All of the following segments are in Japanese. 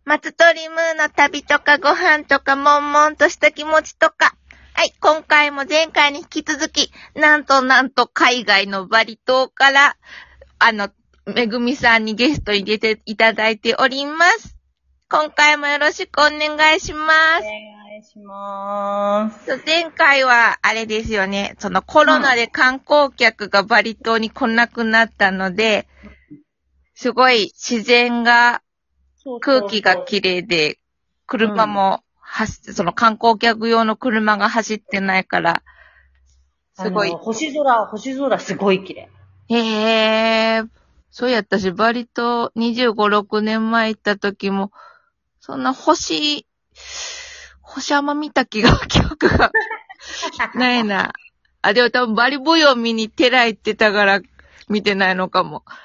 松鳥ムーの旅とかご飯とか悶々とした気持ちとか。はい、今回も前回に引き続き、なんと海外のバリ島から、めぐみさんにゲストに出ていただいております。今回もよろしくお願いします。 お願いします。 前回は、あれですよね、そのコロナで観光客がバリ島に来なくなったので、すごい自然が、空気が綺麗で、車もその観光客用の車が走ってないから、すごい。 星空すごい綺麗。 へー。そうやったし、バリ島25、6年前行った時も、そんな星あんま見た記憶がないな。あ、でも多分バリ舞踊見に寺行ってたから見てないのかも。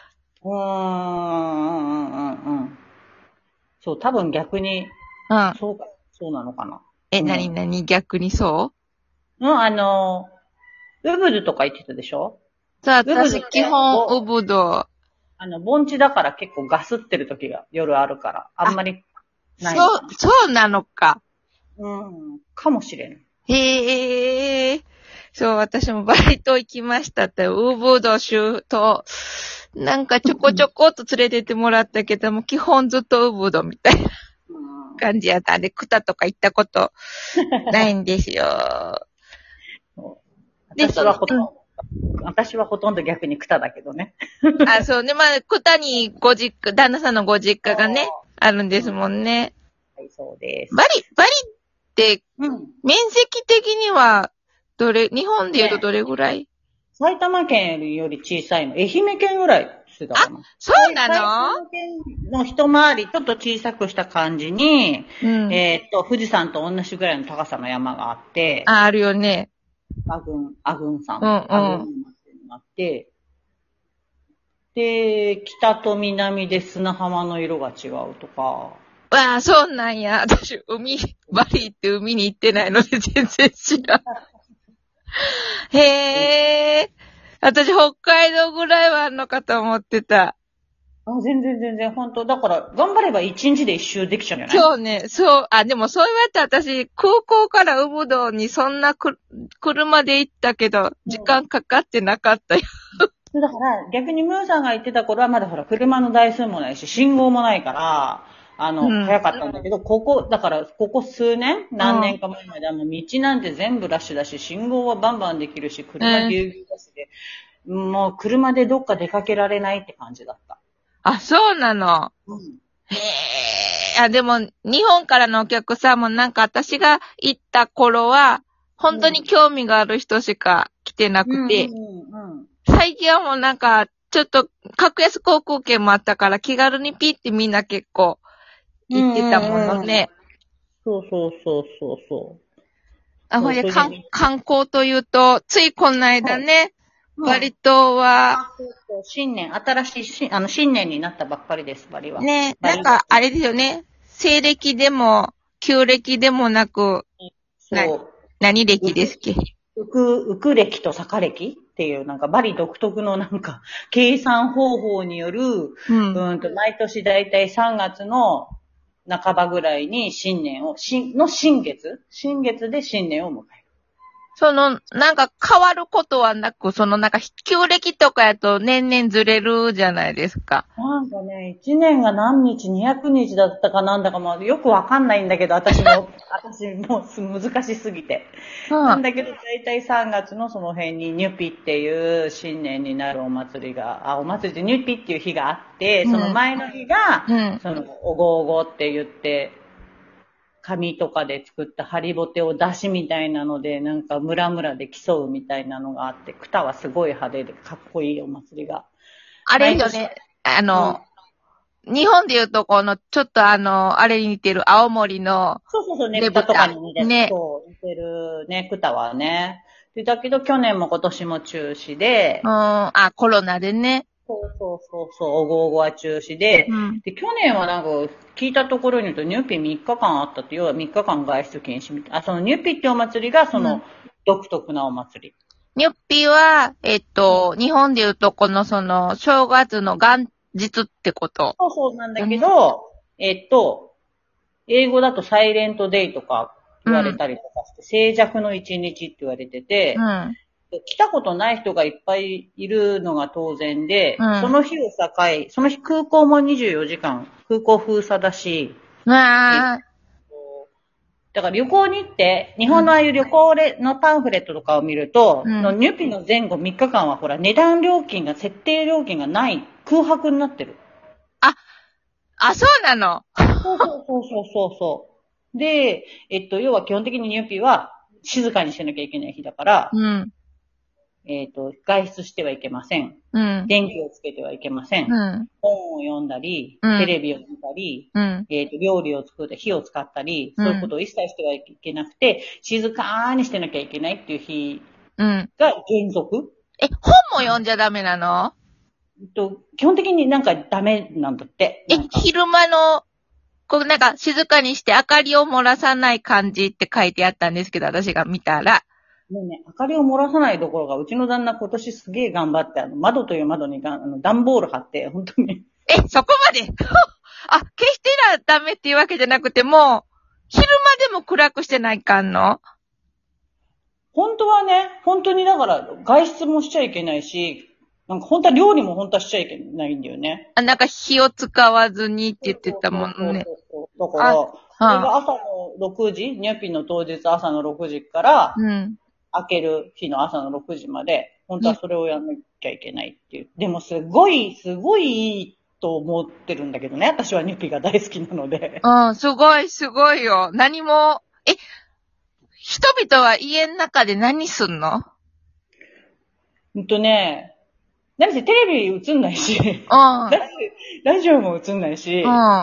そう、多分逆に、そうなのかな。 何逆にそう？ ウブドとか言ってたでしょ？ そう、私基本ウブド。 盆地だから結構ガスってる時が夜あるから、あんまりない。 そうなのか。 かもしれない。 へー。そう、私もバリ島行きましたって、ウブド州と、なんかちょこちょこっと連れてってもらったけども、基本ずっとウブドみたいな感じやったんで、クタとか行ったことないんですよ。 私はほとんど逆にクタだけどね。 あ、そうね。まあ、クタに旦那さんのご実家がね、あるんですもんね。 はい、そうです。 バリって、面積的には、日本で言うとどれぐらい？ 埼玉県より小さいの。愛媛県ぐらいしてたかな。 そうなの？ 埼玉県の一回りちょっと小さくした感じに、富士山と同じぐらいの高さの山があって。 あるよね。 阿群山。阿群山っていうのがあって、で、北と南で砂浜の色が違うとか。 わあ、そうなんや。私、バリって海に行ってないので全然知らん。へー。私、北海道ぐらいはあんのかと思ってた。 全然、本当だから、頑張れば一日で一周できちゃうんじゃない？ そうね、そう、でもそう言われたら私、空港からウブドにそんな車で行ったけど、時間かかってなかったよ。 だから、逆にムーさんが言ってた頃はまだほら、車の台数もないし、信号もないから、早かったんだけど、ここ数年、何年か前まではもう道なんて全部ラッシュだし、信号はバンバンできるし、車ぎゅうぎゅうだしで、もう車でどっか出かけられないって感じだった。 あ、そうなの。へー。でも、日本からのお客さんもなんか私が行った頃は、本当に興味がある人しか来てなくて、最近はもうなんか、ちょっと、格安航空券もあったから気軽にピッてみんな結構行ってたものね。 そう。 ほいで、観光というと、ついこの間ね、バリ島は、 新年になったばっかりです、バリは。 ね、なんか、あれですよね。西暦でも、旧暦でもなく、何暦ですっけ？ ウク暦と坂暦っていう、なんかバリ独特のなんか、計算方法による、毎年だいたい3月の半ばぐらいに新月で新年を迎える。 なんか変わることはなく、なんか旧暦とかやと年々ずれるじゃないですか。 なんかね、1年が何日、200日だったかなんだかもよくわかんないんだけど、私も難しすぎて。なんだけど、だいたい3月のその辺にニュピっていう新年になるお祭りでニュピっていう日があって、その前の日が、おごおごって言って、紙とかで作ったハリボテを出しみたいなので、なんか村々で競うみたいなのがあって、クタはすごい派手でかっこいいお祭りが。 あれよね、日本で言うとちょっとあれに似てる青森の。 そう、ねぶたとかに似てる。ね。そう、似てるね、クタはね。だけど去年も今年も中止で。 コロナでね。 そう、おごおごは中止で、で、去年はなんか、聞いたところに言うと、ニューピ3日間あったって、要は3日間外出禁止みたいな。そのニューピってお祭りが、独特なお祭り。 ニュッピは、日本で言うと正月の元日ってこと。 そうなんだけど、 英語だとサイレントデイとか言われたりとかして、静寂の一日って言われてて、来たことない人がいっぱいいるのが当然で、その日を境、その日空港も24時間、空港封鎖だし、だから旅行に行って、日本のああいう旅行のパンフレットとかを見ると、ニュピの前後3日間はほら、値段料金が、設定料金がない、空白になってる。 そうなの。 そう。で、要は基本的にニュピは静かにしなきゃいけない日だから、外出してはいけません。電気をつけてはいけません。本を読んだり、テレビを見たり、料理を作って火を使ったり、そういうことを一切してはいけなくて、静かにしてなきゃいけないっていう日が原則。 本も読んじゃダメなの？ 基本的になんかダメなんだって。 昼間の、なんか静かにして明かりを漏らさない感じって書いてあったんですけど、私が見たら。 もうね、明かりを漏らさないどころか、うちの旦那今年すげえ頑張って、窓という窓に段ボール貼って、本当に。 そこまで決してダメっていうわけじゃなくても、昼間でも暗くしてないかんの？ 本当はね、本当にだから、外出もしちゃいけないし、なんか本当は料理も本当はしちゃいけないんだよね。 なんか火を使わずにって言ってたもんね。 だから、それが朝の6時、ニャピの当日朝の6時から、開ける日の朝の6時まで、本当はそれをやんなきゃいけないっていう。でもすごいいいと思ってるんだけどね。私はニュピが大好きなので。 すごいよ。何も、人々は家の中で何すんの？ 何せテレビ映んないし、ラジオも映んないし、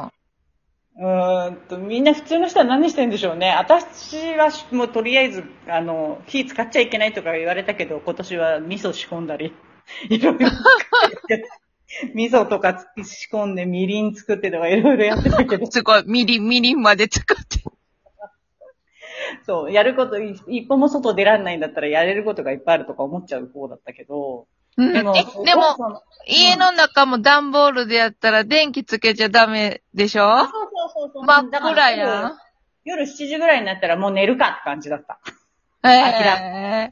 みんな普通の人は何してんでしょうね。私はもうとりあえず、火使っちゃいけないとか言われたけど、今年は味噌仕込んだり、いろいろ味噌とか仕込んでみりん作ってとかいろいろやってたけど。 すごい、みりんまで使って。 そう、やること、一歩も外出らんないんだったらやれることがいっぱいあるとか思っちゃう方だったけど。 でも、家の中も段ボールでやったら電気つけちゃダメでしょ？ そう。 真っ暗やん。 夜7時ぐらいになったらもう寝るかって感じだった。懐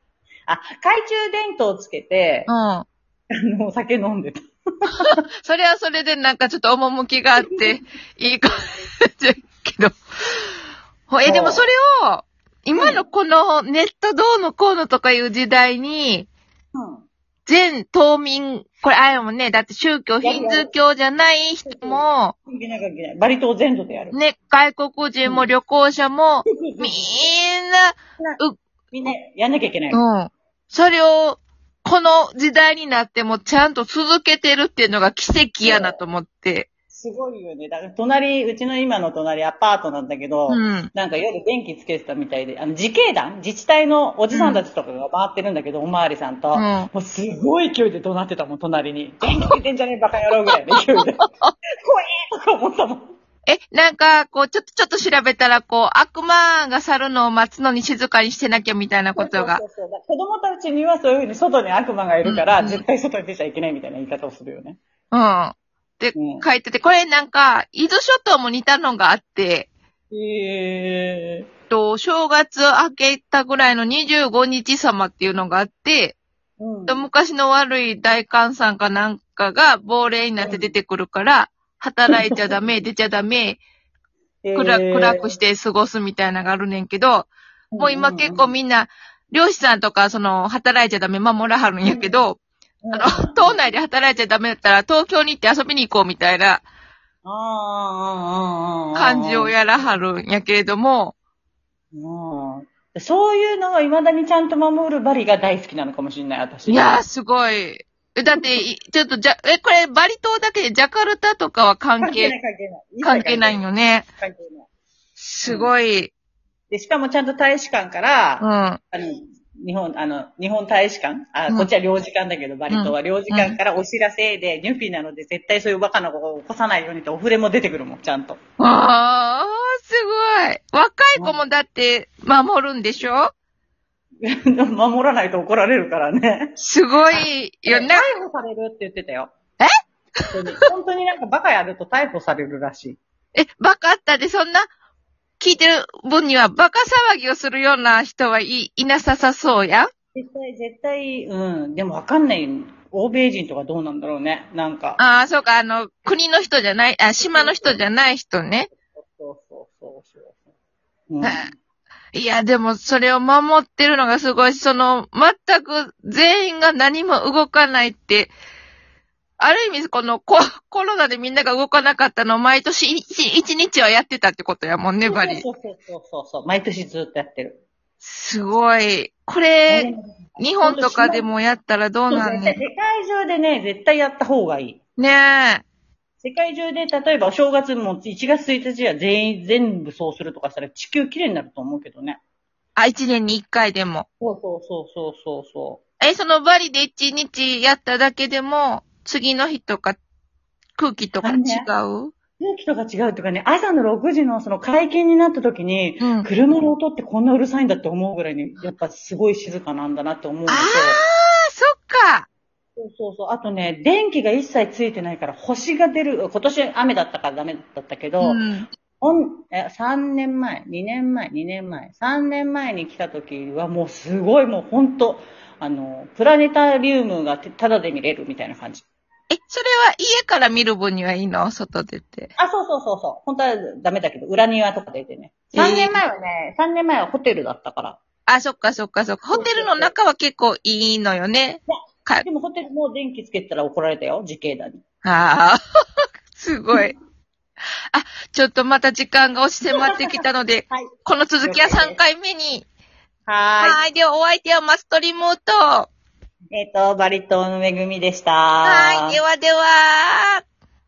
電灯をつけて、お酒飲んでた。 それはそれでなんかちょっと趣があって、いい感じだけど。でもそれを、今のこのネットどうのこうのとかいう時代に、全島民、これあれもね、だって宗教、ヒンズー教じゃない人も、 バリ島全土でやる。 ね、外国人も旅行者も、みんなやんなきゃいけない。 それを、この時代になってもちゃんと続けてるっていうのが奇跡やなと思って。 すごいよね。だからうちの今の隣アパートなんだけど、なんか夜電気つけてたみたいで、自警団自治体のおじさんたちとかが回ってるんだけど、おまわりさんと、もうすごい勢いで怒鳴ってたもん、隣に。電気つけてんじゃねえバカ野郎ぐらいの勢いで。怖えとか思ったもん。 なんか、ちょっと調べたら、悪魔が去るのを待つのに静かにしてなきゃみたいなことが。 そう。子供たちにはそういうふうに外に悪魔がいるから、絶対外に出ちゃいけないみたいな言い方をするよね。 って書いてて、これなんか、伊豆諸島も似たのがあって、正月明けたぐらいの25日様っていうのがあって、昔の悪い大官さんかなんかが亡霊になって出てくるから、働いちゃダメ、出ちゃダメ、暗くして過ごすみたいなのがあるねんけど、もう今結構みんな、漁師さんとか働いちゃダメ守らはるんやけど、島内で働いちゃダメだったら東京に行って遊びに行こうみたいな感じをやらはるんやけれども、 そういうのを未だにちゃんと守るバリが大好きなのかもしれない、私。 いやー、すごい。だって、ちょっとこれバリ島だけでジャカルタとかは関係ないよね。関係ない。すごい。 で、しかもちゃんと大使館から、日本大使館こっちは領事館だけど、バリ島は領事館からお知らせで、ニュピなので絶対そういうバカな子を起こさないようにってお触れも出てくるもん、ちゃんと。 すごい。若い子もだって守るんでしょ？ 守らないと怒られるからね。 すごいよね。 逮捕されるって言ってたよ。本当になんかバカやると逮捕されるらしい。 バカったで、そんな、聞いてる分にはバカ騒ぎをするような人はいなさそうや。 絶対、うん。でもわかんない。欧米人とかどうなんだろうね。なんか。 ああ、そうか、国の人じゃない、島の人じゃない人ね。 うん。 いや、でもそれを守ってるのがすごいし、全く全員が何も動かないって、ある意味このコロナでみんなが動かなかったのを毎年一日はやってたってことやもんね、バリ。 そう。毎年ずっとやってる。 すごい。これ、日本とかでもやったらどうなんね。 世界中でね、絶対やった方がいい。 ねえ。 世界中で、例えばお正月も1月1日は全部そうするとかしたら地球きれいになると思うけどね。 1年に1回でも。 そう。 そのバリで1日やっただけでも、次の日とか空気とか違う？ 空気とか違うとかね、朝の6時のその解禁になった時に、車の音ってこんなうるさいんだって思うぐらいに、やっぱすごい静かなんだなって思うのと。 そっか。 そう。あとね、電気が一切ついてないから星が出る。今年雨だったからダメだったけど、3年前、2年前、3年前に来た時はもうすごいもうほんと、プラネタリウムがタダで見れるみたいな感じ。 それは家から見る分にはいいの？外出て。 そう。本当はダメだけど、裏庭とか出てね。3年前はホテルだったから。 そっか。ホテルの中は結構いいのよね。 でもホテルも電気つけてたら怒られたよ、自警団に。 すごい。ちょっとまた時間が押し迫ってきたので、はい、この続きは3回目に。はい。ではお相手はマストリモート。 バリ島のめぐみでした。 はい。ではでは。